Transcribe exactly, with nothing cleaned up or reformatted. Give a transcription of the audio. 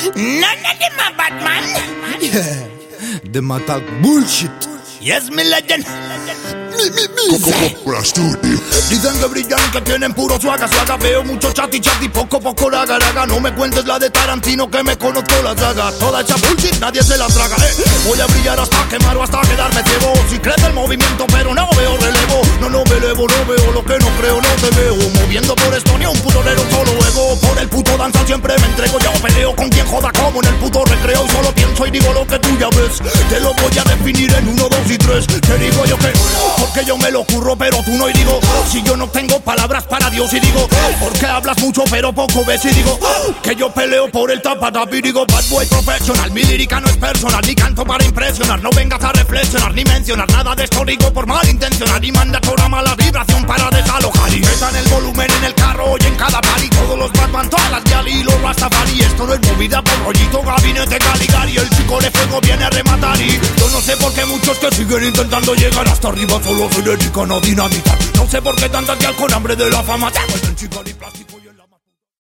None of them are Batman. Yeah, them a talk bullshit. Yes, mi legend. Mi, mi, mi. Dicen que brillan, que tienen puro suaga, suaga. Veo mucho chat y chat y poco, poco laga, laga. No me cuentes la de Tarantino, que me conozco la saga. Toda esa bullshit, nadie se la traga, eh. Voy a brillar hasta quemar o hasta quedarme ciego. Si crece el movimiento, pero no veo relevo. No, no me elevo, no veo lo que no creo, no te veo. Moviendo por esto ni un puto lero, solo ego. Por el puto danza siempre me entrego. Yo peleo con quien joda como en el puto recreo. Y solo pienso y digo lo que tú ya ves. Te lo voy a definir en uno, dos y tres. Te digo yo que, porque yo me lo curro, pero tú no. Y digo, si yo no tengo palabras para Dios. Y digo, porque hablas mucho pero poco ves. Y digo, que yo peleo por el tapatap. Y digo, bad boy profesional. Mi lírica no es personal, ni canto para impresionar. No vengas a reflexionar, ni mencionar nada de esto. Digo por malintencionar. Y manda toda mala vibración para desalojar. Y metan el volumen en el carro y en cada party. Todos los Batman, todas las Yali y los Rastafari. Esto no es movida por rollito, gabinete Caligari. El chico de fuego viene a rematar. Y yo no sé por qué muchos que siguen intentando llegar hasta arriba solo se dedican a dinamitar. No sé por qué tantas que con hambre de la fama te vuelven chica y plástico.